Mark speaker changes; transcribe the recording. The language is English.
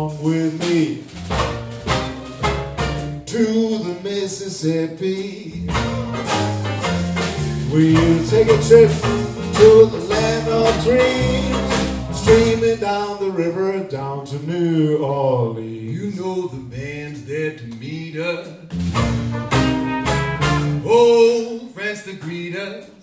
Speaker 1: along with me to the Mississippi. We'll take a trip to the land of dreams, streaming down the river down to New Orleans.
Speaker 2: You know the band's there to meet us. Oh, friends to greet us.